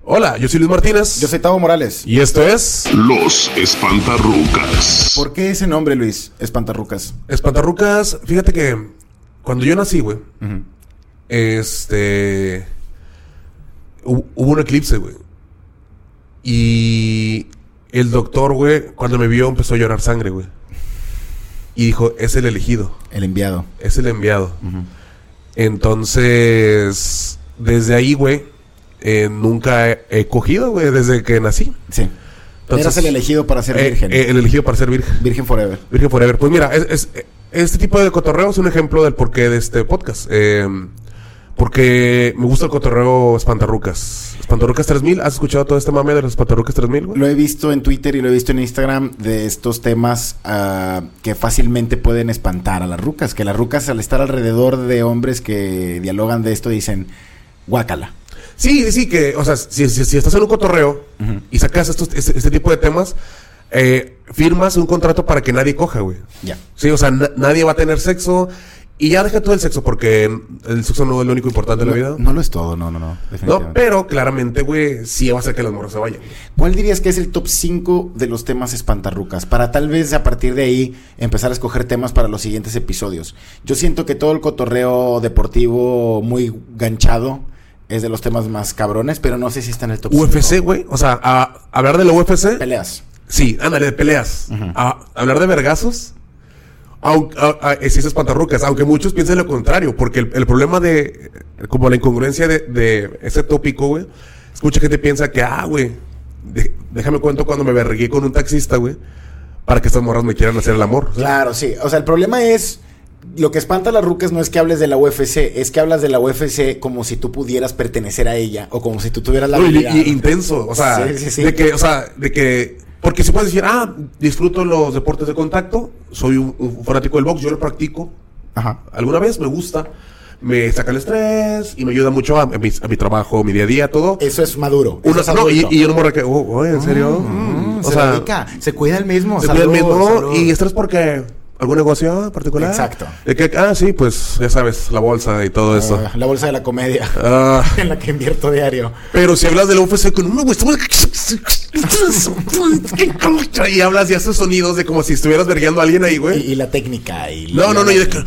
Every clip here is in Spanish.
Hola, yo soy Luis Martínez. Yo soy Tavo Morales. Y esto es... Los Espantarrucas. ¿Por qué ese nombre, Luis? Espantarrucas. Espantarrucas, fíjate que cuando yo nací, güey, hubo un eclipse, güey. Y el doctor, güey, cuando me vio empezó a llorar sangre, güey. Y dijo, es el elegido. El enviado. Es el enviado. Entonces, desde ahí, güey, nunca he cogido, güey, desde que nací. Sí. Entonces, eras el elegido para ser virgen. El elegido para ser virgen. Virgen forever. Virgen forever. Pues mira, este tipo de cotorreo es un ejemplo del porqué de este podcast. Porque me gusta el cotorreo Espantarrucas. Espantarrucas 3000. ¿Has escuchado todo este mame de los Espantarrucas 3000, güey? Lo he visto en Twitter y lo he visto en Instagram de estos temas que fácilmente pueden espantar a las rucas. Que las rucas, al estar alrededor de hombres que dialogan de esto, dicen, guácala. Sí, que, o sea, si estás en un cotorreo y sacas este tipo de temas, firmas un contrato para que nadie coja, güey. Ya. Sí, o sea, nadie va a tener sexo. Y ya deja todo el sexo, porque el sexo no es lo único importante en la vida. No lo es todo, no. No, pero claramente, güey, sí va a hacer que las morras se vayan. ¿Cuál dirías que es el top 5 de los temas espantarrucas? Para tal vez a partir de ahí empezar a escoger temas para los siguientes episodios. Yo siento que todo el cotorreo deportivo muy ganchado es de los temas más cabrones, pero no sé si está en el top 5. UFC, güey, o sea, hablar de la UFC. Peleas. Sí, ándale, de peleas. Hablar de vergazos. Sí, es espantarrucas, aunque muchos piensen lo contrario, porque el problema de, como la incongruencia de ese tópico, güey, es que mucha gente piensa que, güey, déjame cuento cuando me vergué con un taxista, güey, para que estas morras me quieran hacer el amor. Claro, sí, o sea, el problema es, lo que espanta a las rucas no es que hables de la UFC, es que hablas de la UFC como si tú pudieras pertenecer a ella, o como si tú tuvieras la habilidad. Intenso, o sea, sí. de que porque si puedes decir, disfruto los deportes de contacto, soy un fanático del box, yo lo practico. Ajá. Alguna vez me gusta, me saca el estrés y me ayuda mucho a mi trabajo, mi día a día, todo. Eso es maduro. Y yo no me recuerdo, ¿en serio? O sea, dedica, se cuida el mismo. Se cuida el mismo y estrés porque... ¿Algún negocio particular? Exacto. De que, sí, pues ya sabes, la bolsa y todo eso. La bolsa de la comedia. En la que invierto diario. Pero si hablas de la UFC con un y hablas y haces sonidos de como si estuvieras vergueando a alguien ahí, güey. Y la técnica. Y no, y de que...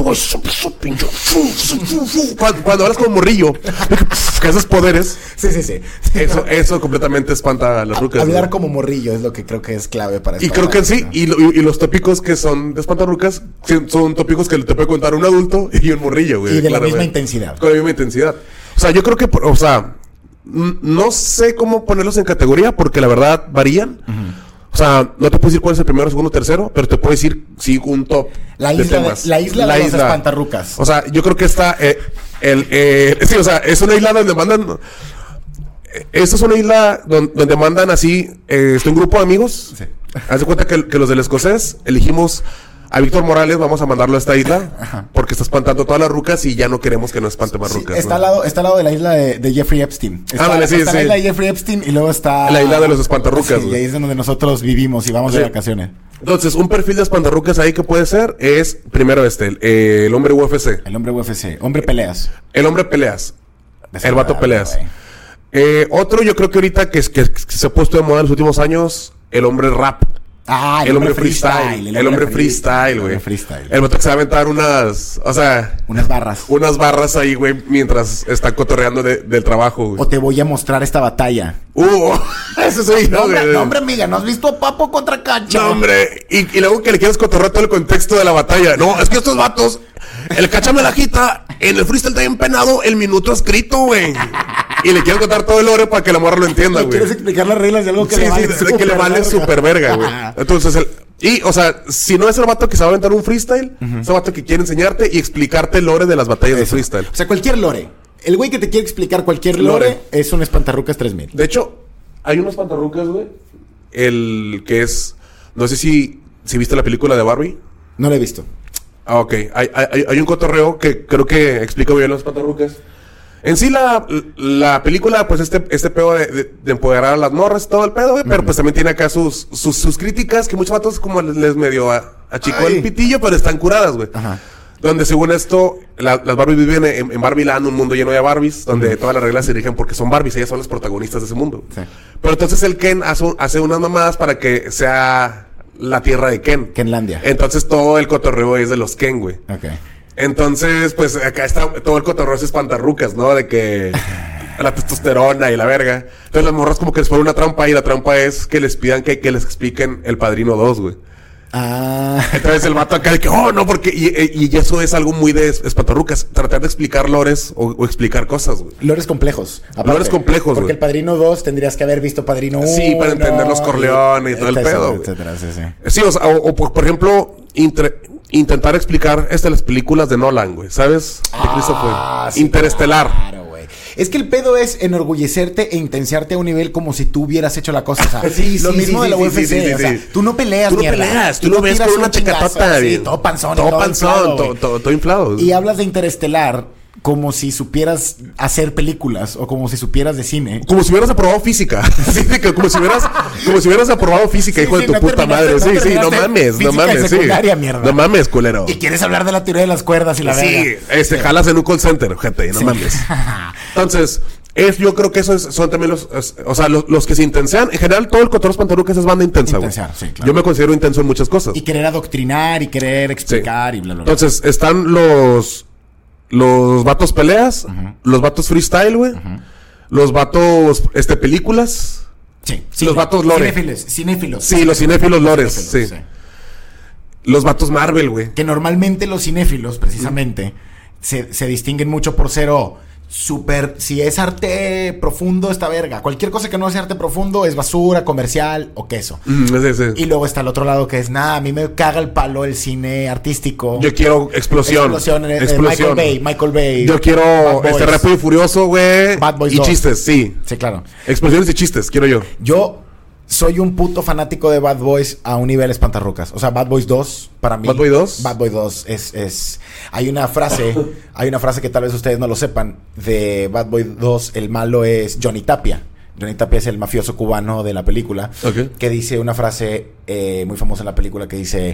Cuando hablas como morrillo, que haces poderes. Sí. Eso completamente espanta a las rucas. Hablar, ¿no? Como morrillo es lo que creo que es clave para esto. Y creo que sí, y los tópicos que son de espantarrucas son tópicos que te puede contar un adulto y un morrillo, güey. Y de la misma intensidad. Con la misma intensidad. O sea, yo creo que, no sé cómo ponerlos en categoría porque la verdad varían. O sea, no te puedo decir cuál es el primero, segundo, tercero, pero te puedo decir, sí, un top la isla de los espantarrucas. O sea, yo creo que está sí, o sea, es una isla donde mandan... Esta es una isla donde mandan así un grupo de amigos. Sí. Haz de cuenta que los del escocés elegimos a Víctor Morales, vamos a mandarlo a esta isla porque está espantando todas las rucas y ya no queremos que nos espante más rucas. Está al lado de la isla de Jeffrey Epstein. Está la isla de Jeffrey Epstein y luego está la isla de los espantarrucas. Y ahí es donde nosotros vivimos y vamos de vacaciones. Entonces, un perfil de espantarrucas ahí que puede ser es, primero el hombre UFC. El hombre UFC. Hombre peleas. El hombre peleas. El vato peleas. Otro yo creo que ahorita que se ha puesto de moda en los últimos años, el hombre rap. El hombre freestyle. El hombre freestyle, güey. El vato que se va a aventar unas barras. Unas barras ahí, güey, mientras está cotorreando del trabajo, güey. O te voy a mostrar esta batalla. Eso soy yo, güey. No, hombre, amiga, ¿no has visto a Papo contra Cacha? No, hombre. Y luego que le quieres cotorrear todo el contexto de la batalla. No, es que estos vatos, el Cacha me la agita, en el freestyle está bien penado, el minuto escrito, güey. Y le quiero contar todo el lore para que la morra lo entienda, güey. ¿Quieres explicar las reglas de algo que que le vale súper verga, güey? Entonces, o sea, si no es el vato que se va a aventar un freestyle, es el vato que quiere enseñarte y explicarte el lore de las batallas de freestyle. O sea, cualquier lore. El güey que te quiere explicar cualquier lore es un espantarrucas 3000. De hecho, hay unos espantarrucas, güey. El que es... No sé si viste la película de Barbie. No la he visto. Ok. Hay un cotorreo que creo que explica bien los espantarrucas. En sí la película, pues este pedo de empoderar a las morras y todo el pedo, güey, pero pues también tiene acá sus críticas, que muchos vatos como les medio achicó el pitillo, pero están curadas, güey. Donde según esto, las Barbies viven en Barbieland, un mundo lleno de Barbies, donde todas las reglas se dirigen porque son Barbies, ellas son las protagonistas de ese mundo. Sí. Pero entonces el Ken hace unas mamadas para que sea la tierra de Ken. Kenlandia. Entonces todo el cotorreo es de los Ken, güey. Ok. Entonces, pues acá está todo el cotorreo es espantarrucas, ¿no? De que la testosterona y la verga. Entonces las morras como que les ponen una trampa y la trampa es que les pidan que les expliquen El Padrino 2, güey. Entonces el vato acá de que, no, porque... Y eso es algo muy de espantarrucas. Tratar de explicar lores o explicar cosas, güey. Lores complejos. Aparte, lores complejos, porque güey. El Padrino 2 tendrías que haber visto Padrino 1. Sí, para entender los Corleones y todo el pedo, etcétera, sí. Sí, o sea, por ejemplo, intentar explicar las películas de Nolan, güey. ¿Sabes? Sí, Interestelar. Claro, güey. Es que el pedo es enorgullecerte e intensiarte a un nivel como si tú hubieras hecho la cosa. O sea, lo mismo de la UFC. O sea, tú no peleas, mierda. Tú lo ves con una tecatota. Sí, todo panzón. Todo inflado. Y hablas de Interestelar como si supieras hacer películas o como si supieras de cine. Como si hubieras aprobado física. como si hubieras aprobado física, hijo de tu puta madre. No mames. Mierda. No mames, culero. Y quieres hablar de la teoría de las cuerdas y la verga. Sí, jalas en un call center, gente, no mames. Entonces, yo creo que son también los que se intensean. En general, todo el cotorreo espantarucas es banda intensa, güey. Sí, claro. Yo me considero intenso en muchas cosas. Y querer adoctrinar y querer explicar y bla, bla, bla. Entonces, están los vatos peleas, los vatos freestyle, güey. Los vatos, películas. Sí. Los vatos lore. Cinéfilos. Sí, los cinéfilos lores, sí. Los vatos Marvel, güey. Que normalmente los cinéfilos, precisamente, se distinguen mucho por ser si es arte profundo, esta verga. Cualquier cosa que no sea arte profundo es basura, comercial o queso. Sí. Y luego está el otro lado que es, a mí me caga el palo el cine artístico. Yo quiero explosión. Michael Bay. Yo quiero Rápido y Furioso, güey. Bad Boys y 2. Chistes, sí. Sí, claro. Explosiones y chistes, quiero yo. Yo soy un puto fanático de Bad Boys a un nivel espantarrucas. O sea, Bad Boys 2, para mí. ¿Bad Boys 2? Bad Boys 2 es... Hay una frase que tal vez ustedes no lo sepan. De Bad Boys 2, el malo es Johnny Tapia. Johnny Tapia es el mafioso cubano de la película. Okay. Que dice una frase muy famosa en la película que dice...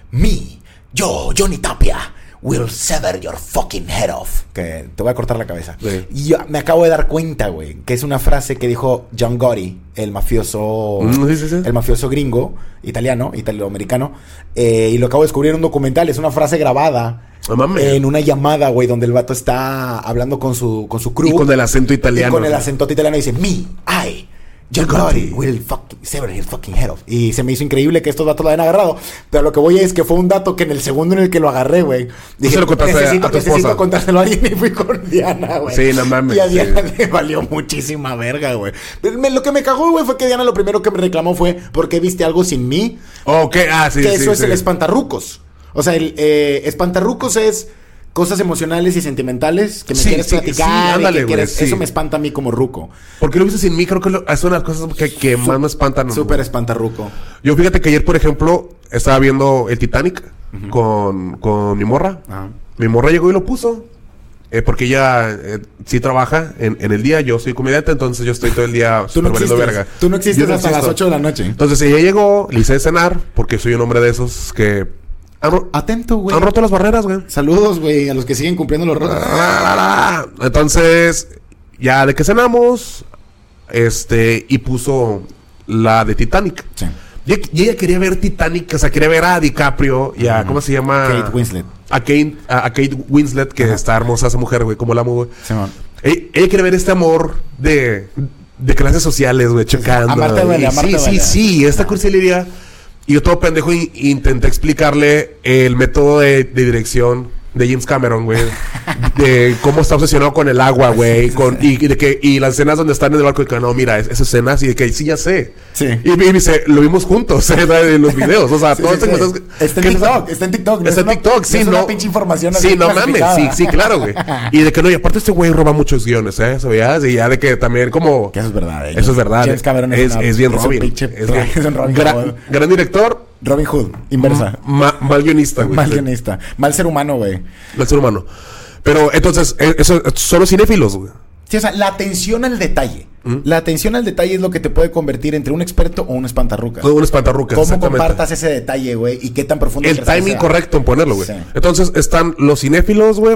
Yo, Johnny Tapia, will sever your fucking head off. Que te voy a cortar la cabeza. Sí. Y yo me acabo de dar cuenta, güey, que es una frase que dijo John Gotti, el mafioso... Sí. El mafioso gringo, italoamericano. Y lo acabo de descubrir en un documental. Es una frase grabada en una llamada, güey, donde el vato está hablando con su crew. Y con el acento italiano. Y con el acento italiano dice, John Gotti will sever his fucking head off. Y se me hizo increíble que estos datos lo hayan agarrado. Pero lo que voy es que fue un dato que en el segundo en el que lo agarré, güey, dije, se lo contaste a tu necesito contárselo a alguien y fui con Diana, güey. Sí, no mames. Y a Diana le valió muchísima verga, güey. Lo que me cagó, güey, fue que Diana lo primero que me reclamó fue ¿por qué viste algo sin mí? Okay, sí. Que eso es el espantarrucos. O sea, el espantarrucos es cosas emocionales y sentimentales que me quieres platicar. Ándale, güey. Eso me espanta a mí como ruco. ¿Por qué lo viste sin mí? Creo que es una de las cosas que más me espantan. Súper espantarruco. Yo fíjate que ayer, por ejemplo, estaba viendo el Titanic con mi morra. Mi morra llegó y lo puso. Porque ella sí trabaja en el día. Yo soy comediante, entonces yo estoy todo el día valiendo verga. Tú no existes hasta las 8 de la noche. Entonces ella llegó, le hice cenar, porque soy un hombre de esos que... Atento, güey. Han roto las barreras, güey. Saludos, güey, a los que siguen cumpliendo los rotos. Entonces, ya de que cenamos, y puso la de Titanic. Sí. Y ella quería ver Titanic, o sea, quería ver a DiCaprio y a, ¿cómo se llama? Kate Winslet. A Kate Winslet, que está hermosa esa mujer, güey, como la amo, güey. Sí, ella quiere ver este amor de clases sociales, güey, chocando. Amarte duele. Sí, esta cursilería. Y yo todo pendejo intenté explicarle el método de dirección de James Cameron, güey. De cómo está obsesionado con el agua, güey. Y las escenas donde están en el barco. Y que no, mira, esas escenas. Y de que sí, ya sé. Sí. Y me dice, lo vimos juntos, en los videos. O sea, todo esto que está en TikTok. Está en TikTok, sí, no. Es una pinche información así. Sí, no mames. Sí, claro, güey. Y de que no, y aparte este güey roba muchos guiones, ¿sabías? Y ya de que también como... Que eso es verdad, Eso es verdad. James Cameron es bien Robin. Es un Robin. Gran director. Robin Hood, inversa. Mal guionista, güey. Mal guionista. Mal ser humano, güey. Mal ser humano. Pero entonces, eso son los cinéfilos, güey. Sí, o sea, la atención al detalle. La atención al detalle es lo que te puede convertir entre un experto o un espantarrucas. Un espantarrucas, ¿Cómo compartas ese detalle, güey? Y qué tan profundo el timing correcto en ponerlo, güey. Sí. Entonces están los cinéfilos, güey,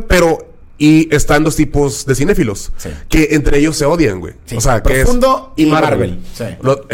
y están dos tipos de cinéfilos. Sí. Que entre ellos se odian, güey. Sí. O sea, que profundo es y Marvel. Sí.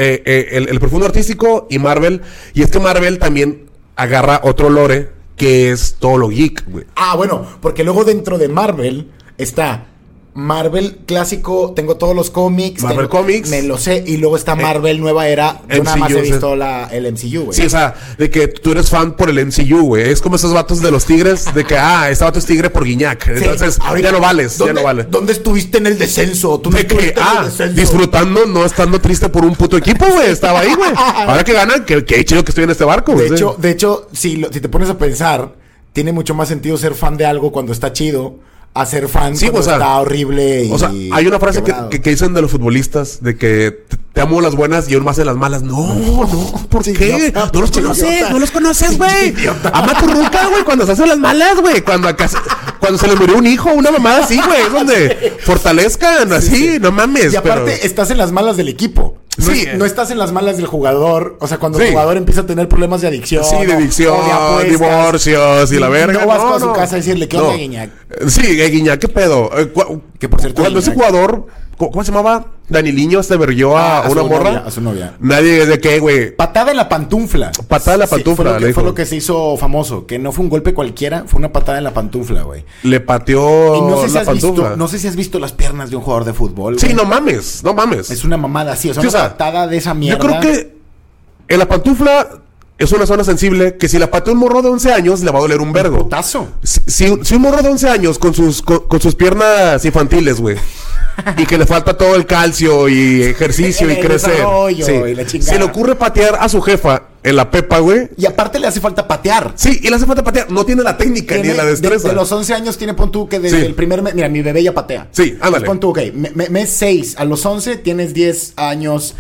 El profundo artístico y Marvel. Y es que Marvel también agarra otro lore que es todo lo geek, güey. Ah, bueno, porque luego dentro de Marvel está Marvel clásico, tengo todos los cómics. Marvel Comics. Me lo sé. Y luego está Marvel nueva era. Yo nada más MCU, he visto el MCU, güey. Sí, o sea, de que tú eres fan por el MCU, güey. Es como esos vatos de los Tigres, de que, este vato es tigre por Guiñac. Entonces, ahorita, ya no vales, ya no vale. ¿Dónde estuviste en el descenso? Tú no De que, estuviste en el descenso. disfrutando, no estando triste por un puto equipo, güey. Estaba ahí, güey. Ahora que ganan, que chido que estoy en este barco, güey. De hecho, si te pones a pensar, tiene mucho más sentido ser fan de algo cuando está chido a ser fan cuando está horrible y... O sea, hay una frase que dicen de los futbolistas, de que te amo las buenas y aún más en las malas. No, ¿por qué? No los conoces, güey. Ama tu ruca, güey, cuando se hacen las malas, güey. Cuando se le murió un hijo, una mamada así, güey. Es donde fortalezcan, así, no mames. Y aparte, estás en las malas del equipo. No estás en las malas del jugador. O sea, cuando el jugador empieza a tener problemas de adicción. Sí, de adicción, divorcios y la verga. No vas a su casa a decirle, ¿qué onda, Guiñac? Sí, Guiñac, ¿qué pedo? Que por cierto, cuando ese jugador, ¿cómo se llamaba? Daniliño se verguió a una morra. A su novia. Nadie, ¿de qué, güey? Patada en la pantufla. Patada en la pantufla. Fue lo que se hizo famoso. Que no fue un golpe cualquiera, fue una patada en la pantufla, güey. Le pateó y no sé si la pantufla. No sé si has visto las piernas de un jugador de fútbol. Sí, güey. no mames. Es una mamada así, o sea, una patada de esa mierda. Yo creo que en la pantufla es una zona sensible que si la patea un morro de 11 años le va a doler un vergo. Un putazo. Si un morro de 11 años con sus piernas infantiles, güey, y que le falta todo el calcio y ejercicio y crecer. Y la se le ocurre patear a su jefa en la pepa, güey. Y aparte le hace falta patear. Sí, y le hace falta patear. No tiene la técnica ni la destreza. De los 11 años tiene, pon tú, que desde el primer mes... Mira, mi bebé ya patea. Sí, ándale. Pon tú, ok, mes 6. A los 11 tienes 10 años,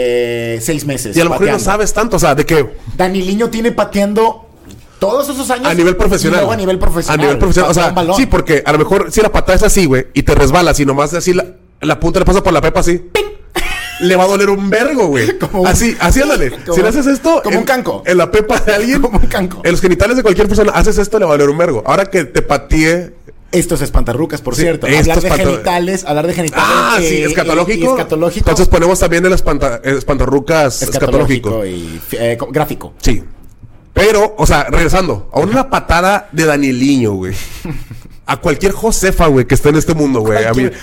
6 meses. Y a lo mejor no sabes tanto, o sea, de que... Daniliño tiene pateando... Todos esos años. A nivel profesional. A nivel profesional. O sea, sí, porque a lo mejor si la patada es así, güey, y te resbalas y nomás así la punta le pasa por la pepa así. ¡Ping! Le va a doler un vergo, güey. Así ándale. Si le haces esto... Como un canco. En la pepa de alguien... Como un canco. En los genitales de cualquier persona, haces esto, le va a doler un vergo. Ahora que te patee... Esto es espantarrucas, por cierto. Hablar de genitales. Sí, escatológico. Y escatológico. Entonces ponemos también el espantarrucas escatológico. Y gráfico. Sí. Pero, o sea, regresando, a una patada de Daniliño, güey. A cualquier Josefa, güey, que esté en este mundo, güey.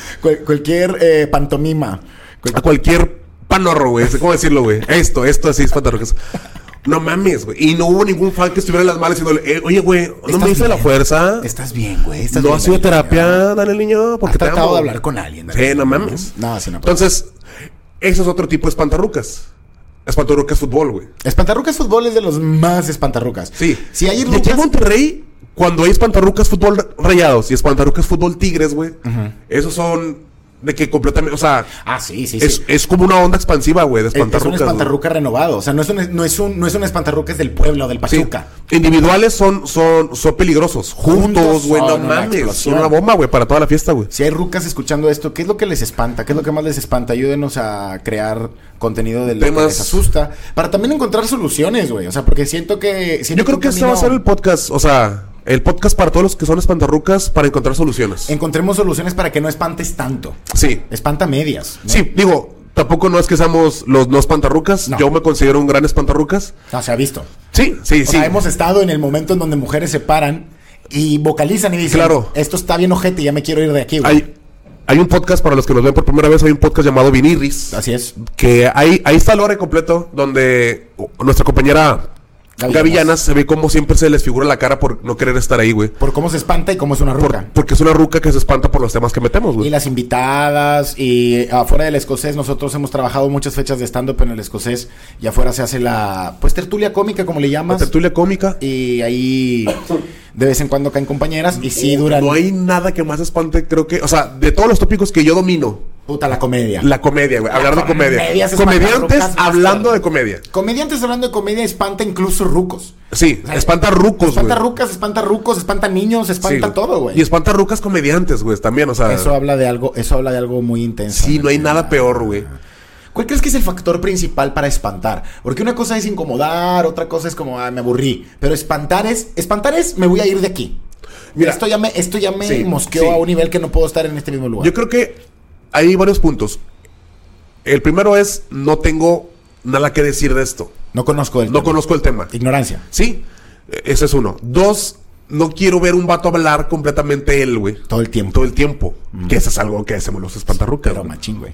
Cualquier pantomima. A cualquier panorro, güey. ¿Cómo decirlo, güey? Esto así es espantarrucas. No mames, güey. Y no hubo ningún fan que estuviera en las malas diciéndole, oye, güey, no me hice la fuerza. Estás bien, güey. No ha sido terapia, Daniliño, porque te amo. Has tratado de hablar con alguien. Sí, no mames. No, sí, no. Entonces, eso es otro tipo de espantarrucas. Espantarrucas fútbol, güey. Espantarrucas fútbol es de los más espantarrucas. Sí. Si hay de aquí en Monterrey, cuando hay espantarrucas fútbol Rayados y espantarrucas fútbol Tigres, güey, esos son de que completamente, o sea... sí. Es como una onda expansiva, güey, de espantarrucas. Es un espantarruca renovado. O sea, no es un espantarrucas del pueblo, del Pachuca. Sí. Individuales son peligrosos. Juntos, güey, no mames. Son una bomba, güey, para toda la fiesta, güey. Si hay rucas escuchando esto, ¿qué es lo que les espanta? ¿Qué es lo que más les espanta? Ayúdenos a crear contenido de lo que les asusta. Para también encontrar soluciones, güey. O sea, porque siento que... Yo creo que este va a ser el podcast, o sea... El podcast para todos los que son espantarrucas para encontrar soluciones. Encontremos soluciones para que no espantes tanto. Sí. Espanta medias, ¿no? Sí, digo, tampoco no es que seamos los no espantarrucas. No. Yo me considero un gran espantarrucas. No, se ha visto. Sí. O sea, hemos estado en el momento en donde mujeres se paran y vocalizan y dicen, claro, esto está bien ojete, ya me quiero ir de aquí, güey. Hay un podcast, para los que nos ven por primera vez, hay un podcast llamado Vinirris. Así es. Que ahí está el lore completo, donde nuestra compañera... Gavillanas se ve como siempre se les figura la cara por no querer estar ahí, güey. Por cómo se espanta y cómo es una ruca. Porque es una ruca que se espanta por los temas que metemos, güey. Y las invitadas, y afuera del escocés, nosotros hemos trabajado muchas fechas de stand-up en el escocés, y afuera se hace la, pues, tertulia cómica, como le llamas. La tertulia cómica. Y ahí De vez en cuando caen compañeras y sí duran. No hay nada que más espante, creo que... O sea, de todos los tópicos que yo domino... Puta, la comedia. La comedia, güey. Hablar de comedia. es Comediantes espantarrucas hablando master. de comedia. Comediantes hablando de comedia espanta incluso rucos. Sí, O sea, espanta rucos, güey. espanta rucos, espanta niños, espanta Sí, todo, güey. Y espanta rucas comediantes, güey, también, o sea... Eso habla de algo muy intenso. Sí, no hay nada peor, güey. ¿Cuál crees que es el factor principal para espantar? Porque una cosa es incomodar, otra cosa es como, me aburrí. Pero espantar es, me voy a ir de aquí. Mira, esto ya me sí, mosqueó sí. a un nivel que no puedo estar en este mismo lugar. Yo creo que hay varios puntos. El primero es, no tengo nada que decir de esto. No conozco el No tema. conozco el tema. Ignorancia. Sí, ese es uno. Dos, no quiero ver un vato hablar completamente él, güey. Todo el tiempo. Todo el tiempo. Que eso es algo que hacemos los espantarrucas. Pero güey. machín, güey.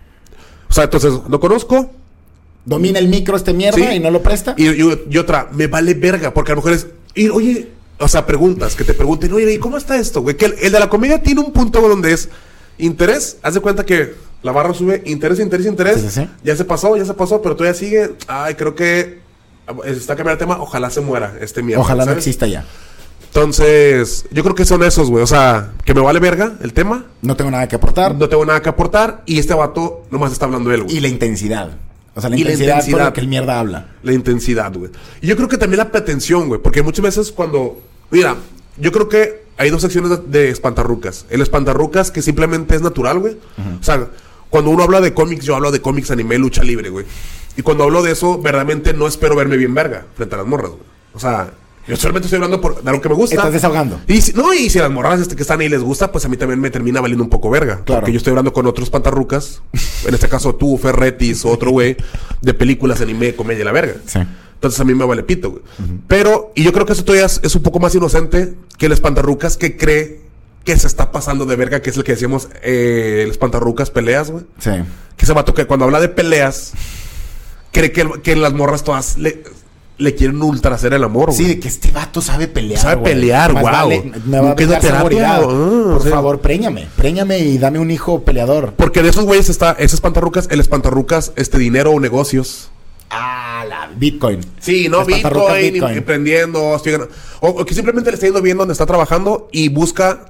O sea, entonces, lo conozco. Domina el micro este mierda Sí. y no lo presta. Y otra, me vale verga. Porque a lo mejor es, oye, o sea, preguntas, que te pregunten, oye, ¿y cómo está esto, güey? Que el de la comedia tiene un punto donde es interés. Haz de cuenta que la barra sube interés. Sí. Ya se pasó, pero todavía sigue. Ay, creo que está cambiando el tema. Ojalá se muera este mierda. Ojalá no ¿sabes? exista ya. Entonces, yo creo que son esos, güey. O sea, que me vale verga el tema. No tengo nada que aportar. No tengo nada que aportar. Y este vato nomás está hablando él, güey. Y la intensidad. O sea, la Y la intensidad, con intensidad. la que el mierda habla. La intensidad, güey. Y yo creo que también la pretensión, güey. Porque muchas veces cuando... Mira, yo creo que hay dos secciones de espantarrucas. El espantarrucas que simplemente es natural, güey. O sea, cuando uno habla de cómics, yo hablo de cómics, anime, lucha libre, güey. Y cuando hablo de eso, verdaderamente no espero verme bien verga frente a las morras, güey. O sea, yo solamente estoy hablando de lo que me gusta. Estás desahogando. Y si a las morras que están ahí les gusta, pues a mí también me termina valiendo un poco verga. Claro. Porque yo estoy hablando con otros pantarrucas. En este caso tú, Ferretis, o otro güey, de películas, anime, comedia y la verga. Sí. Entonces a mí me vale pito, güey. Pero, y yo creo que eso todavía es un poco más inocente que el espantarrucas que cree que se está pasando de verga, que es el que decíamos, el espantarrucas peleas, güey. Sí. Que ese vato que cuando habla de peleas, cree que las morras todas le quieren ultra hacer el amor, güey. Sí, de que este vato sabe pelear. Sabe güey. pelear, Más guau. me va a ¿Qué es la brindar terapia? seguridad. Por Sí. favor, préñame y dame un hijo peleador. Porque de esos güeyes está ese espantarrucas, el espantarrucas, dinero o negocios. Ah, la Bitcoin. Sí, no, Espantarrucas Bitcoin, emprendiendo, o que simplemente le está yendo bien donde está trabajando y busca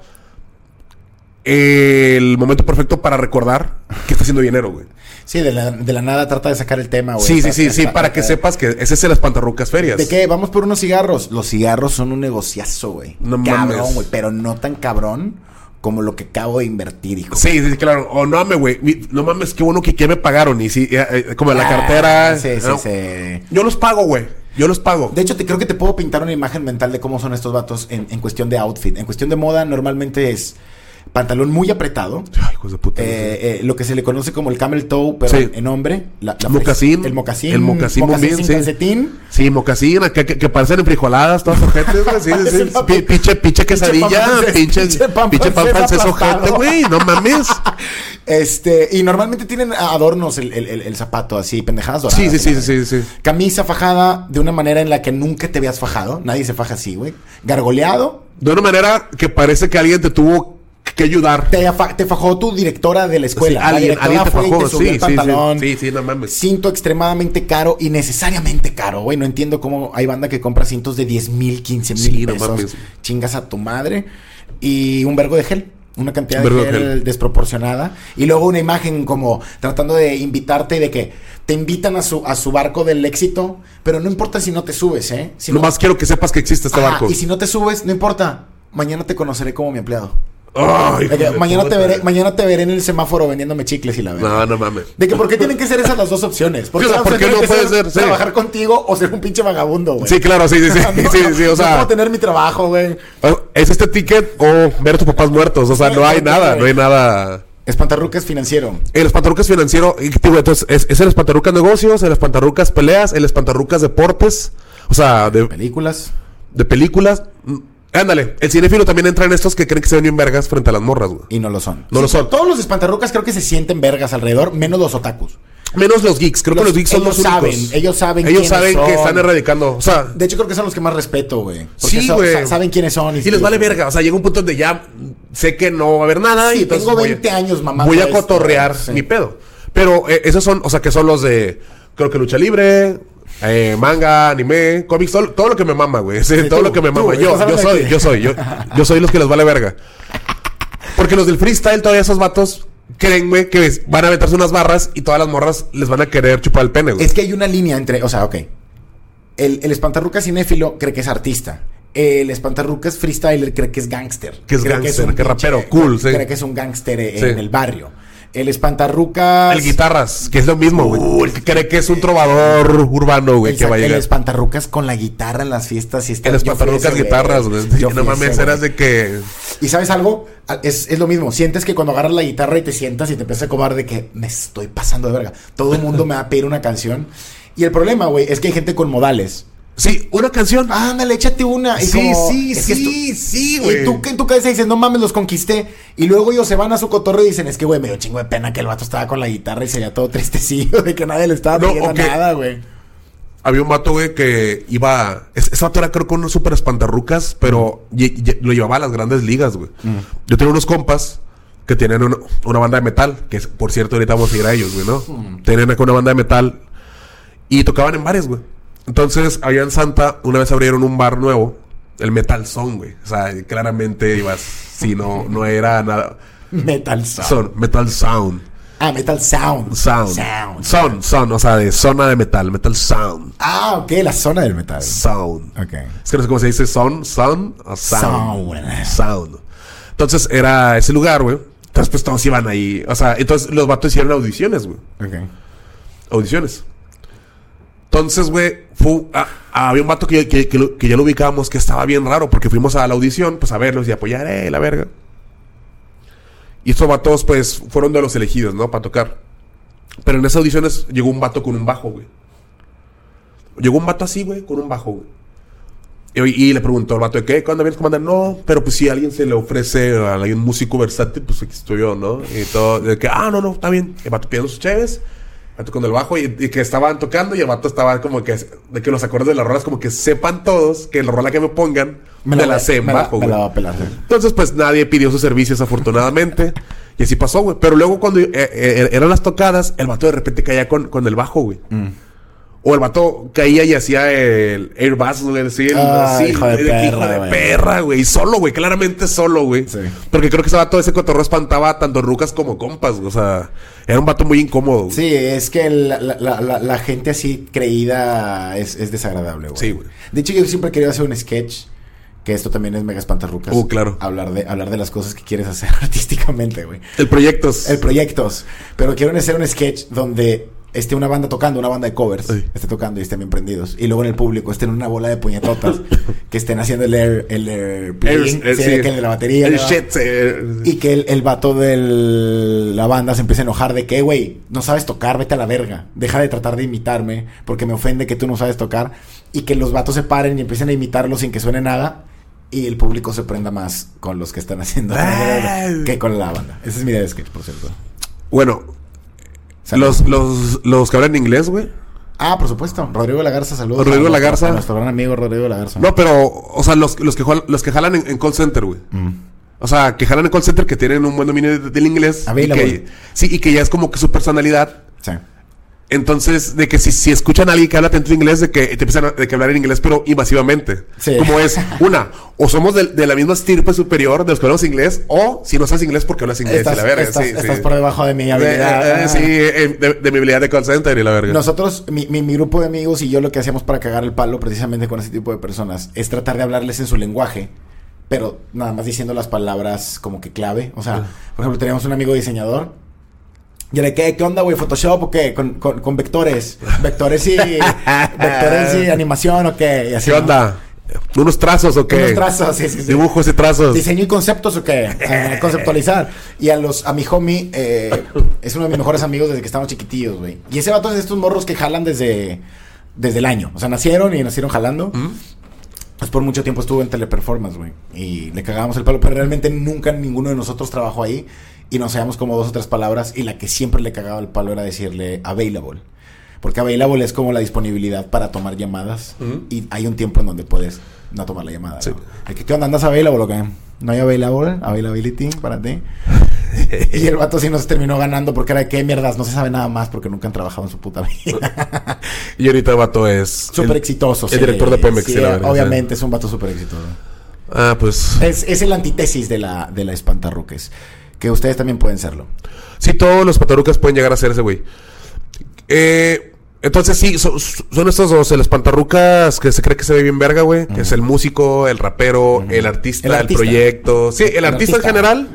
el momento perfecto para recordar que está haciendo dinero, güey. Sí, de la nada trata de sacar el tema, güey. Sí, para que sepas que ese es el espantarrucas ferias. ¿De qué? Vamos por unos cigarros. Los cigarros son un negociazo, güey. No cabrón, mames. güey, pero no tan cabrón como lo que acabo de invertir, hijo. Sí, claro. O no mames, güey. No mames, qué bueno que me pagaron. Y sí, como en la cartera. Sí, ¿no? sí. Yo los pago, güey. Yo los pago. De hecho, creo que te puedo pintar una imagen mental de cómo son estos vatos en cuestión de outfit. En cuestión de moda, normalmente es pantalón muy apretado. Ay, hijos de puta. Lo que se le conoce como el camel toe, pero Sí. en hombre. Mocasín. El mocasín. El mocasín bombín, sin sí. calcetín. Sí, mocasín, que parecen enfrijoladas, todas ojetes, güey. Sí. Pinche quesadilla, pinche pan francés ojete, güey. No mames. Y normalmente tienen adornos el zapato así, pendejadas doradas. Sí. Camisa fajada de una manera en la que nunca te veas fajado. Nadie se faja así, güey. Gargoleado. De una manera que parece que alguien te tuvo que ayudar. Te fajó tu directora de la escuela. Sí, alguien te fue y fajó. subió el pantalón. Sí, no mames. Cinto extremadamente caro y necesariamente caro, güey. No entiendo cómo hay banda que compra cintos de 10,000, 15,000 Sí, no pesos. mames. Chingas a tu madre. Y un vergo de gel. Una cantidad de Vergo de gel desproporcionada. Y luego una imagen como tratando de invitarte, de que te invitan a su barco del éxito. Pero no importa si no te subes, ¿eh? Si Nomás quiero que sepas que existe este barco. Y si no te subes, no importa. Mañana te conoceré como mi empleado. Ay, De que hijo de mañana puta. te veré en el semáforo vendiéndome chicles y la verdad. No mames. De que ¿por qué tienen que ser esas las dos opciones? O sea, ¿por qué no puede ser? Sí. Trabajar contigo o ser un pinche vagabundo, güey. Sí, claro, sí. No, O sea, no puedo tener mi trabajo, güey. ¿es este ticket o ver a tus papás muertos? O sea, no hay nada. Espantarrucas financiero. El espantarrucas financiero, entonces, es el espantarrucas negocios, el espantarrucas peleas, el espantarrucas deportes, o sea, de Películas. películas. Ándale, el cinéfilo también entra en estos que creen que se ven bien vergas frente a las morras, güey. Y no lo son. No lo son. Todos los espantarrucas creo que se sienten vergas alrededor, menos los otakus. Menos los geeks, creo que los geeks son los únicos. Ellos saben Ellos quiénes saben son. que están erradicando, o sea, De hecho, creo que son los que más respeto, güey. Porque Sí, güey. saben quiénes son. y les vale verga, o sea, llega un punto donde ya sé que no va a haber nada Sí, y entonces tengo 20 años, mamá. voy a cotorrear Sí. mi pedo. Pero esos son, o sea, que son los de, creo que lucha libre, Manga, anime, cómics, todo lo que me mama, güey. Sí, todo lo que me mama. Yo soy los que les vale verga. Porque los del freestyle, todavía esos vatos creen, güey, que van a aventarse unas barras y todas las morras les van a querer chupar el pene, güey. Es que hay una línea entre, o sea, ok. El espantarrucas cinéfilo cree que es artista. El espantarrucas freestyler cree que es gángster. Que es gángster, que rapero, cool, sí. Cree que es un gángster en el barrio. El espantarrucas... El guitarras, que es lo mismo, güey. El que cree que es un trovador urbano, güey, que va a llegar. El espantarrucas con la guitarra en las fiestas. Y el espantarrucas guitarras, güey. No mames, eras de que... ¿Y sabes algo? Es lo mismo. Sientes que cuando agarras la guitarra y te sientas y te empiezas a cobrar de que me estoy pasando de verga. Todo el mundo me va a pedir una canción. Y el problema, güey, es que hay gente con modales. Sí, una canción. Ándale, échate una. Y sí, güey. Y tú que en tu cabeza dices, no mames, los conquisté. Y luego ellos se van a su cotorreo y dicen, es que, güey, me dio chingo de pena que el vato estaba con la guitarra y se veía todo tristecillo de que nadie le estaba pidiendo nada, güey. Había un vato, güey, que iba... Ese vato era, creo que unos súper espantarrucas, pero lo llevaba a las grandes ligas, güey. Yo tenía unos compas que tenían una banda de metal, que por cierto, ahorita vamos a ir a ellos, güey, ¿no? Tenían acá una banda de metal y tocaban en bares, güey. Entonces, allá en Santa, una vez abrieron un bar nuevo, el Metal Sound, güey. O sea, claramente ibas... Sí, no era nada... Metal Sound. Metal Sound. Ah, Metal Sound. Sound, o sea, de zona de metal. Metal Sound. Ah, ok, la zona del metal. Sound. Ok. Es que no sé cómo se dice sound o sound. Entonces, era ese lugar, güey. Entonces, pues, todos iban ahí. O sea, entonces, los vatos hicieron audiciones, güey. Ok. Audiciones. Entonces, güey, había un vato que ya lo ubicábamos que estaba bien raro porque fuimos a la audición, pues a verlos y apoyar, la verga. Y estos vatos, pues, fueron de los elegidos, ¿no? Para tocar. Pero en esas audiciones llegó un vato con un bajo, güey. Llegó un vato así, güey, con un bajo, güey. Y le preguntó al vato de qué, ¿cuándo vienes, comandante? No, pero pues si a alguien se le ofrece a un músico versátil, pues aquí estoy yo, ¿no? Y todo, de que, no, está bien. El vato pidiendo sus cheves. Con el bajo y que estaban tocando y el vato estaba como que de que los acordes de las rolas como que sepan todos que la rola que me pongan me la sé en bajo, güey. Entonces pues nadie pidió sus servicios afortunadamente y así pasó, güey. Pero luego cuando eran las tocadas, el vato de repente caía con el bajo, güey. O el vato caía y hacía el airbus, güey, sí, hijo de perra, güey. Y solo, güey, claramente solo, güey. Sí. Porque creo que ese vato, ese cotorreo espantaba tanto rucas como compas, güey. O sea, era un vato muy incómodo, güey. Sí, es que la gente así creída es desagradable, güey. Sí, güey. De hecho, yo siempre quería hacer un sketch, que esto también es mega espantarrucas. Claro. Hablar de las cosas que quieres hacer artísticamente, güey. El proyectos. Pero quiero hacer un sketch donde esté una banda tocando, una banda de covers, esté tocando y estén bien prendidos. Y luego en el público estén una bola de puñetotas que estén haciendo el air playing, que el de la batería. Y que el vato de la banda se empiece a enojar de que, güey, no sabes tocar, vete a la verga. Deja de tratar de imitarme porque me ofende que tú no sabes tocar. Y que los vatos se paren y empiecen a imitarlo sin que suene nada. Y el público se prenda más con los que están haciendo que con la banda. Esa es mi idea de sketch, por cierto. Bueno, los que hablan inglés, güey. Ah, por supuesto. Rodrigo de la Garza, saludos. Rodrigo de la Garza. Nuestro gran amigo Rodrigo de la Garza. No, pero, o sea, los que jalan en call center, güey. O sea, que jalan en call center, que tienen un buen dominio del inglés. Y que ya es como que su personalidad. Sí. Entonces, de que si escuchan a alguien que habla tanto inglés, de que te empiezan a hablar en inglés, pero invasivamente. Sí. Como es, o somos de la misma estirpe superior de los que hablamos inglés, o si no sabes inglés, porque hablas inglés, y la verga. Estás por debajo de mi habilidad. De mi habilidad de call center y la verga. Nosotros, mi grupo de amigos y yo lo que hacíamos para cagar el palo precisamente con ese tipo de personas es tratar de hablarles en su lenguaje, pero nada más diciendo las palabras como que clave. O sea, por ejemplo, teníamos un amigo diseñador. Y le ¿qué onda, güey? ¿Photoshop o qué? Con vectores. Vectores y animación o qué. Y así, ¿qué onda? ¿Unos trazos o qué? Unos trazos, sí. Dibujos y trazos. ¿Diseño y conceptos o qué? Conceptualizar. Y a mi homie, es uno de mis mejores amigos desde que estábamos chiquitillos, güey. Y ese vato es de estos morros que jalan desde el año. O sea, nacieron jalando. Pues por mucho tiempo estuvo en Teleperformance, güey. Y le cagábamos el palo, pero realmente nunca ninguno de nosotros trabajó ahí. Y nos sabíamos como 2 o 3 palabras. Y la que siempre le cagaba el palo era decirle available. Porque available es como la disponibilidad para tomar llamadas. Y hay un tiempo en donde puedes no tomar la llamada, ¿no? Sí. ¿Qué onda? ¿Andas available o qué? ¿No hay availability para ti? Y el vato sí nos terminó ganando porque era de qué mierdas, no se sabe nada más porque nunca han trabajado en su puta vida. Y ahorita el vato es... Súper exitoso. El director de Pemex. Sí, la verdad, obviamente es un vato súper exitoso. Ah, pues... Es el antítesis de la espantarruques. Que ustedes también pueden serlo. Sí, todos los espantarrucas pueden llegar a ser ese güey. Entonces sí, son estos dos, el espantarrucas que se cree que se ve bien verga, güey. Que es el músico, el rapero, el artista, el proyecto. Sí, el artista en general.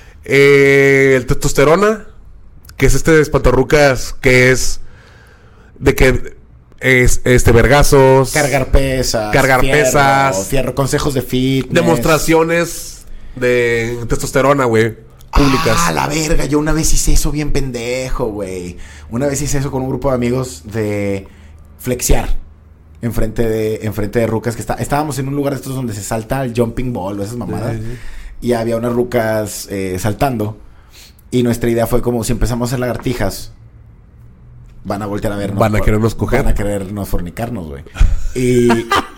El testosterona, que es este espantarrucas que es de que es vergazos. Cargar pesas. Fierro, consejos de fitness. Demostraciones de testosterona, güey. Públicas. Ah, la verga, yo una vez hice eso bien pendejo, güey. Una vez hice eso con un grupo de amigos de flexear enfrente de rucas que estábamos en un lugar de estos donde se salta el jumping ball o esas mamadas. Y había unas rucas saltando. Y nuestra idea fue como si empezamos a hacer lagartijas, van a voltear a vernos. Van a querernos coger. Van a querernos fornicarnos, güey. Y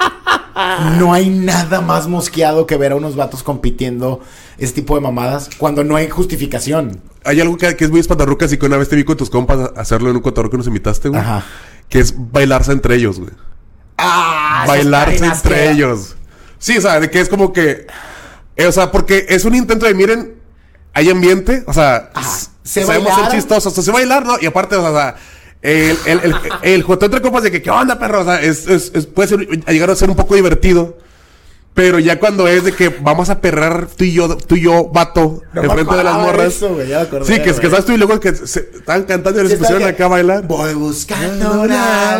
no hay nada más mosqueado que ver a unos vatos compitiendo ese tipo de mamadas cuando no hay justificación. Hay algo que es muy espantarrucas y que una vez te vi con tus compas hacerlo en un cotorreo que nos invitaste, güey. Ajá. Que es bailarse entre ellos, güey. Ah, bailarse entre ellos. Sí, o sea, de que es como que... o sea, porque es un intento de, miren, hay ambiente, o sea... sabemos ser chistosos, o sea, se bailar, ¿no? Y aparte, o sea... El juego entre compas de que, ¿qué onda, perro? O sea, puede ser, llegar a ser un poco divertido. Pero ya cuando es de que vamos a perrar tú y yo, vato, no enfrente de las morras. Eso, güey, ya acordé, sí, que sabes tú y luego que estaban cantando y se pusieron acá a bailar. Voy buscando una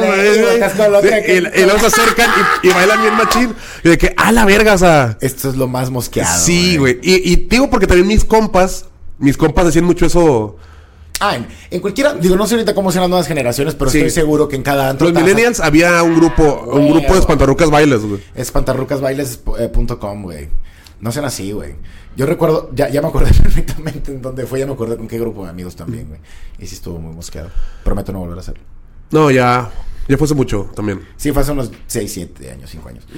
y luego se acercan y bailan bien machín. Y de que, a la verga, o sea. Esto es lo más mosqueado. Sí, güey. Y digo porque también mis compas hacían mucho eso. En cualquiera, digo, no sé ahorita cómo serán las nuevas generaciones, pero sí, estoy seguro que en cada antro. Los millennials había un grupo de espantarrucas bailes, güey. Espantarrucasbailes.com, güey. No sean así, güey. Yo recuerdo, ya me acordé perfectamente en dónde fue, ya me acordé con qué grupo de amigos también, güey. Y sí estuvo muy mosqueado. Prometo no volver a hacerlo. No, ya fue hace mucho también. Sí, fue hace unos 6, 7 años, 5 años.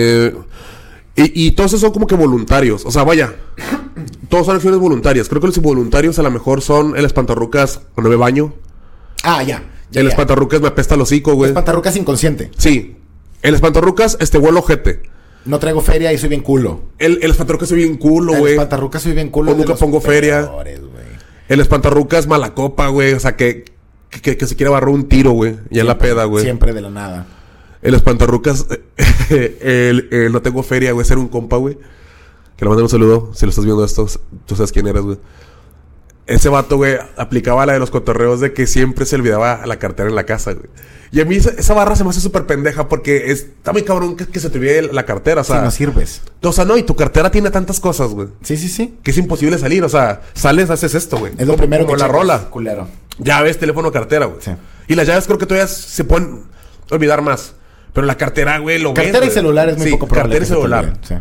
Y todos esos son como que voluntarios. O sea, vaya, todos son acciones voluntarias. Creo que los involuntarios a lo mejor son el espantarrucas cuando me baño. El espantarrucas me apesta el hocico, güey. Espantarrucas inconsciente. Sí. El espantarrucas, huele ojete. No traigo feria y soy bien culo. El espantarrucas soy bien culo, güey. El espantarrucas soy bien culo. O nunca pongo feria. El espantarrucas mala copa, güey. O sea, que se quiere barrar un tiro, güey. Y en la peda, güey. Siempre de la nada. El espantarrucas, no tengo feria, güey, ser un compa, güey. Que le mande un saludo, si lo estás viendo esto, tú sabes quién eres, güey. Ese vato, güey, aplicaba la de los cotorreos de que siempre se olvidaba la cartera en la casa, güey. Y a mí esa barra se me hace súper pendeja porque está muy cabrón que se te olvide la cartera, o sea... Sí, no sirves. O sea, no, y tu cartera tiene tantas cosas, güey. Sí. Que es imposible salir, o sea, sales, haces esto, güey. Es lo primero como que la rola. Culero. Llaves, teléfono, cartera, güey. Sí. Y las llaves creo que todavía se pueden olvidar más. Pero la cartera, güey, lo ves. Cartera y celular es muy poco probable. Cartera y celular. Sí.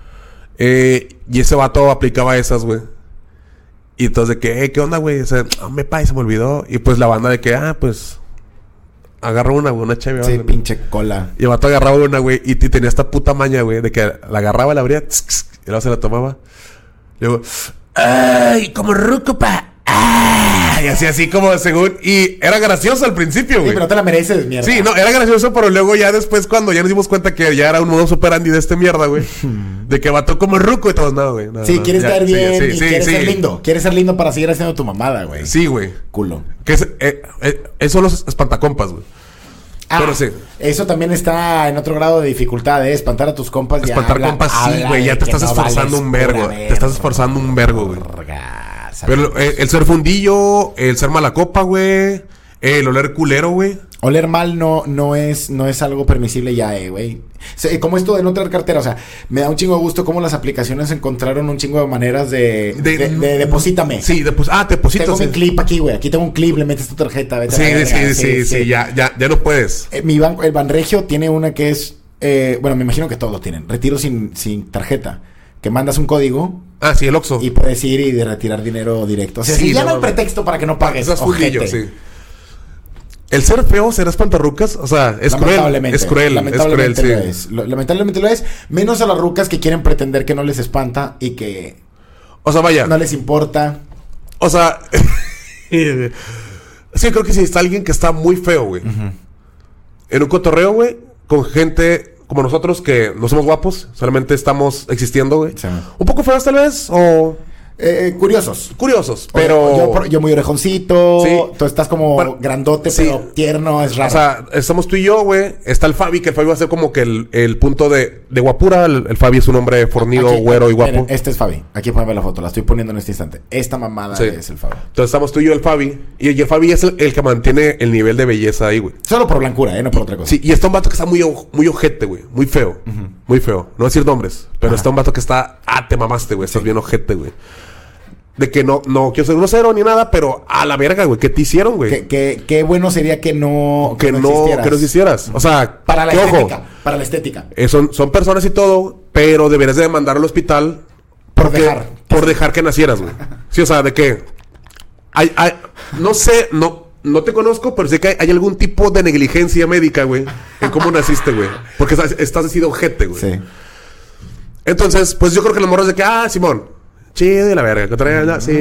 Y ese vato aplicaba esas, güey. Y entonces de que, ¿qué onda, güey? O sea, se me olvidó. Y pues la banda de que, pues... Agarra una chévere. Sí, pinche cola. Y el vato agarraba una, güey. Y tenía esta puta maña, güey. De que la agarraba, la abría. Y luego se la tomaba. Y luego... ¡Ay! Como ruco, pa. Y así como según... Y era gracioso al principio, güey. Sí, pero no te la mereces, mierda. Sí, no, era gracioso, pero luego ya después cuando ya nos dimos cuenta que ya era un modo operandi de este mierda, güey. De que vato como ruco y todo, no, güey. No, sí, no, quieres caer bien y quieres ser sí. lindo. Quieres ser lindo para seguir haciendo tu mamada, güey. Sí, güey. Culo. Que es son los espantacompas, güey. Pero sí. Eso también está en otro grado de dificultad, espantar a tus compas. Espantar compas, sí, güey. Ya te estás esforzando un vergo. Te estás esforzando un vergo, güey. Pero el ser fundillo, el ser mala copa, güey. El oler culero, güey. Oler mal no es algo permisible ya, güey. O sea, como esto de no traer cartera, o sea, me da un chingo de gusto cómo las aplicaciones encontraron un chingo de maneras de deposítame. Sí, deposito. Tengo mi clip aquí, güey. Aquí tengo un clip, le metes tu tarjeta. Sí, ya no puedes. Mi banco, el Banregio tiene una que es, bueno, me imagino que todos lo tienen. Retiro sin tarjeta. Que mandas un código. Sí, el Oxxo. Y puedes ir y retirar dinero directo. O sea, sí, ya no hay pretexto para que no pagues. Estás fundillo, sí. El ser feo, ser espantarrucas, o sea, es cruel. Es cruel, lamentablemente sí. Lamentablemente lo es. Menos a las rucas que quieren pretender que no les espanta y que... O sea, vaya. No les importa. O sea, sí, creo que si está alguien que está muy feo, güey. En un cotorreo, güey, con gente como nosotros que no somos guapos, solamente estamos existiendo, güey. Sí. Un poco feos tal vez, o... Curiosos. pero... Yo muy orejoncito. Sí. Tú estás como Bueno, grandote, sí. pero tierno, es raro. O sea, estamos tú y yo, güey. Está el Fabi, que el Fabi va a ser como que el punto de guapura. El Fabi es un hombre fornido, Aquí, güero y guapo. Miren, este es Fabi. Aquí pueden ver la foto. La estoy poniendo en este instante. Esta mamada Sí. es el Fabi. Entonces estamos tú y yo, el Fabi. Y el Fabi es el que mantiene el nivel de belleza ahí, güey. Solo por blancura, no por otra cosa. Sí, y está un vato que está muy ojete, güey. Muy feo. Muy feo. No voy a decir nombres. Pero está un vato que está... te mamaste, güey. Estás bien ojete, güey. De que no quiero ser grosero ni nada, pero a la verga, güey. ¿Qué te hicieron, güey? Qué bueno sería que no hicieras. O sea, para la que, estética. ojo, Para la estética. Son personas y todo, pero deberías de demandar al hospital por dejar que nacieras, güey. Sí, o sea, de que no sé, no te conozco, pero sé que hay algún tipo de negligencia médica, güey, en cómo naciste, güey. Porque estás sido ojete, güey. Sí. Entonces, pues yo creo que los morros de que, Simón, chido y la verga, que trae sí,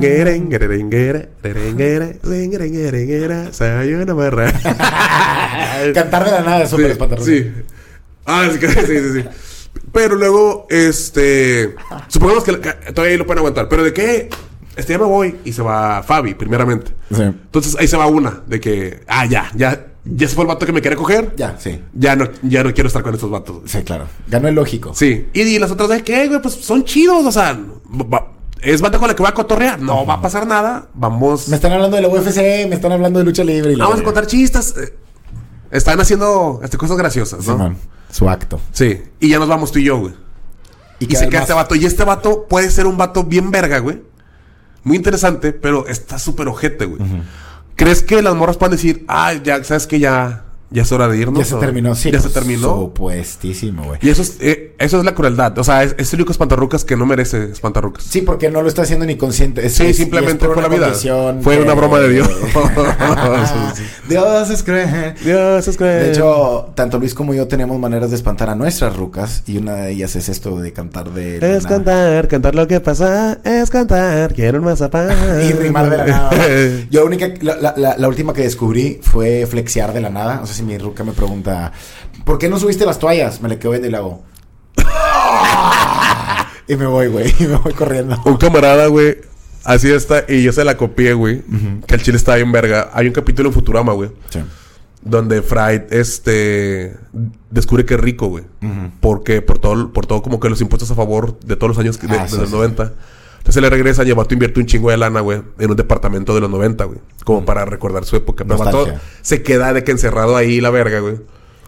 soy una barra. Cantar de la nada es súper espantoso. Sí. Sí. Pero luego, supongamos que todavía ahí lo pueden aguantar. Pero de que, ya me voy y se va Fabi, primeramente. Sí. Entonces ahí se va una, de que, ya se fue el vato que me quería coger. Ya, sí. Ya no quiero estar con estos vatos. Sí, claro. Ganó el lógico. Sí. Y las otras de que, güey, pues son chidos, o sea, es vato con la que va a cotorrear. No va a pasar nada. Vamos. Me están hablando de la UFC, me están hablando de lucha libre. Vamos a contar chistes. Están haciendo cosas graciosas, ¿no? Sí, man. Su acto. Sí. Y ya nos vamos tú y yo, güey. Y se queda este vato. Y este vato puede ser un vato bien verga, güey. Muy interesante, pero está súper ojete, güey. ¿Crees que las morras pueden decir, ya, sabes que ya es hora de irnos? Ya se terminó, sí. Ya se terminó. Supuestísimo, güey. Y eso es la crueldad. O sea, es el único espantarrucas que no merece espantarrucas. Sí, porque no lo está haciendo ni consciente. Simplemente fue la vida. Fue una broma de Dios. Dios es cruel. Dios es cruel. De hecho, tanto Luis como yo tenemos maneras de espantar a nuestras rucas. Y una de ellas es esto de cantar de la nada. Cantar lo que pasa. Es cantar, quiero un mazapán. Y rimar de la nada. Yo la última que descubrí fue flexear de la nada. O sea, si mi ruca me pregunta, ¿por qué no subiste las toallas? Me le quedo viendo y le hago. Y me voy, güey. Y me voy corriendo. Un camarada, güey, así está. Y yo se la copié, güey. Que el chile está bien verga. Hay un capítulo en Futurama, güey. Sí. Donde Fry, descubre que es rico, güey. Porque por todo como que los impuestos a favor de todos los años desde los 90. Entonces le regresa y el vato invierte un chingo de lana, güey, en un departamento de los 90, güey. Como para recordar su época. Pero el vato se queda de que encerrado ahí la verga, güey.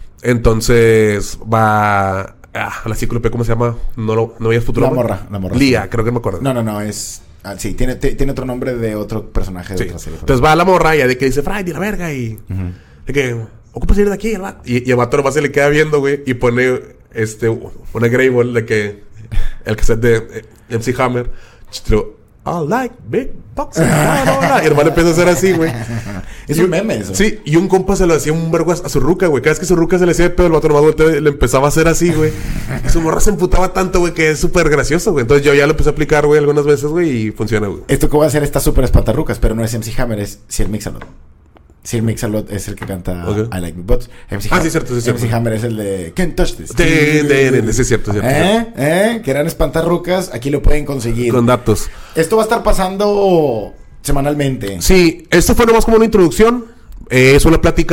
Entonces va a la cíclope, ¿cómo se llama? No veías Futurama. La morra. Lía, creo que me acuerdo. No, es... sí, tiene otro nombre de otro personaje de otra serie. Entonces va a la morra y de que dice, Friday, la verga, y... De que, ocupas ir de aquí, el vato. Y el vato nomás se le queda viendo, güey, y pone, una Grayball de que... El cassette de MC Hammer... I like big boxes. Y el hermano empieza a hacer así, güey. Es un meme eso. Sí, y un compa se lo hacía un vergo a su ruca, güey. Cada vez que su ruca se le hacía de pedo, el vato nomás volteaba y le empezaba a hacer así, güey. Y su morra se emputaba tanto, güey, que es súper gracioso, güey. Entonces yo ya lo empecé a aplicar, güey, algunas veces, güey, y funciona, güey. Esto que voy a hacer está súper espantarrucas, pero no es MC Hammer, es Sir Mix-a-Lot. Sir Mix-a-Lot es el que canta I Like Big Butts. Sí, cierto. MC Hammer es el de Can't Touch This. Sí, es cierto. Quieran espantarrucas, aquí lo pueden conseguir. Con datos. Esto va a estar pasando semanalmente. Sí, esto fue nomás como una introducción. Es una plática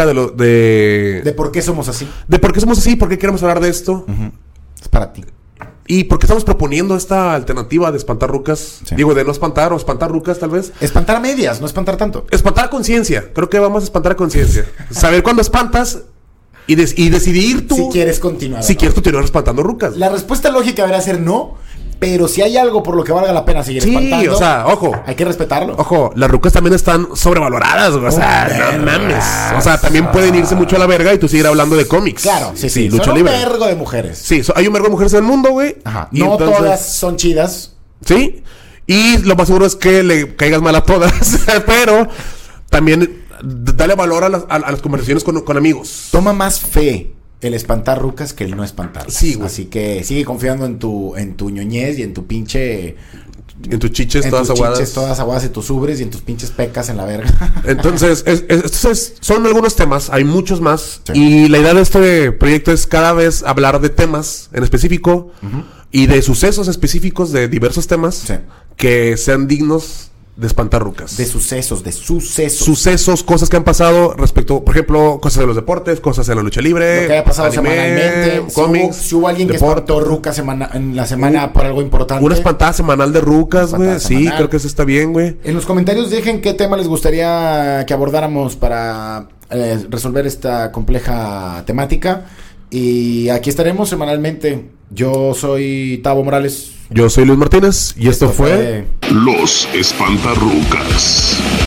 de por qué somos así. De por qué somos así, por qué queremos hablar de esto. Es para ti. Y por qué estamos proponiendo esta alternativa de espantar rucas. Sí. Digo, de no espantar o espantar rucas, tal vez. Espantar a medias, no espantar tanto. Espantar a conciencia. Creo que vamos a espantar a conciencia. Saber cuándo espantas y decidir tú. Si quieres continuar. Si quieres continuar espantando rucas. La respuesta lógica debería ser no. Pero si hay algo por lo que valga la pena seguir espantando. Sí, o sea, ojo. Hay que respetarlo. Ojo, las rucas también están sobrevaloradas, o sea, no mames. O sea, también pueden irse mucho a la verga y tú seguir hablando de cómics. Claro, sí. Lucha son libre. un vergo de mujeres. Sí, hay un vergo de mujeres en el mundo, güey. Ajá. No entonces, todas son chidas. Sí. Y lo más seguro es que le caigas mal a todas. Pero también dale valor a las conversaciones con amigos. Toma más fe el espantar rucas que el no espantarlas. Sí, güey. Así que sigue confiando en tu ñoñez y en tu pinche... En tus chiches en todas tus aguadas. chiches todas aguadas y tus ubres y en tus pinches pecas en la verga. Entonces, estos son algunos temas, hay muchos más. Sí. Y la idea de este proyecto es cada vez hablar de temas en específico y de sucesos específicos de diversos temas Sí. que sean dignos de espantar rucas. De sucesos. Sucesos, cosas que han pasado respecto, por ejemplo, cosas de los deportes, cosas de la lucha libre, Lo que haya pasado anime, semanalmente. cómics, Si hubo alguien deporte. que espantó ruca en la semana por algo importante. Una espantada semanal de rucas, Espantada güey. Sí, semanal. creo que eso está bien, güey. En los comentarios dejen qué tema les gustaría que abordáramos para resolver esta compleja temática. Y aquí estaremos semanalmente. Yo soy Tavo Morales. Yo soy Luis Martínez y esto fue... Los Espantarrucas.